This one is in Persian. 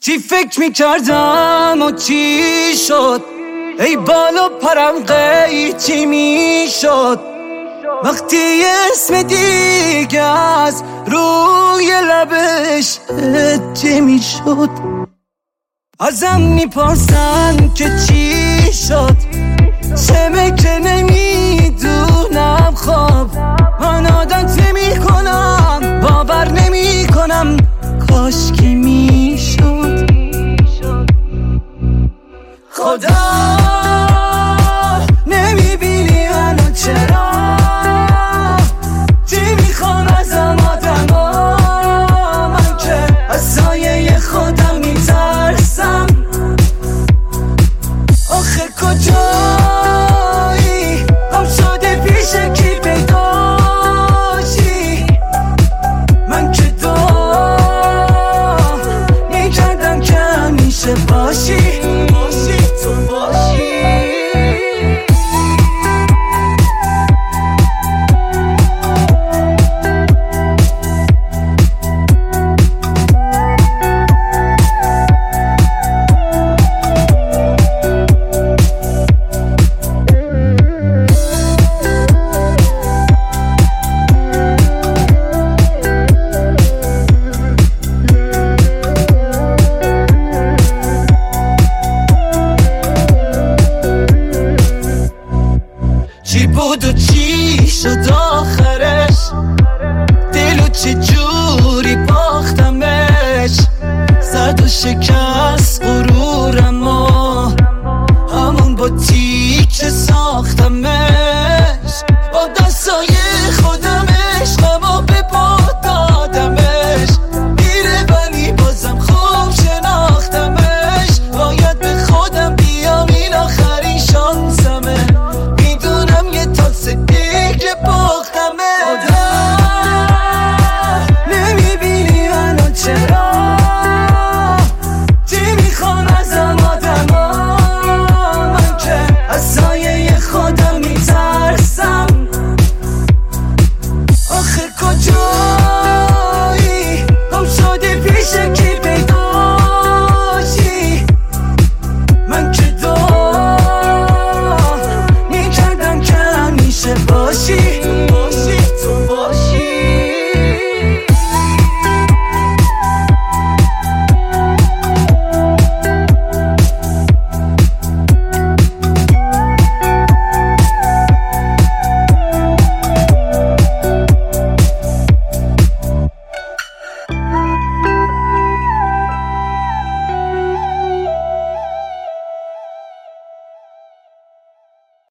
چی فکر میکردم و چی شد؟ ای بالا پرم قیچی میشد وقتی اسم دیگه از روی لبش هجی میشد. ازم میپرسن که چی شد، چمه که نمیدونم. خب من عادت نمی کنم، باور نمی کنم، کاش که میشد. خدا نمیبینی منو چرا؟ چی میخوام ازم آدما؟ من که از سایه خودم میترسم. آخه کجایی؟ هم شده پیش کی پیداشی؟ من که دعا میکردم که همیشه باشی. چی بود و چی شد آخرش؟ دلو چه جوری باختمش؟ زد و شکن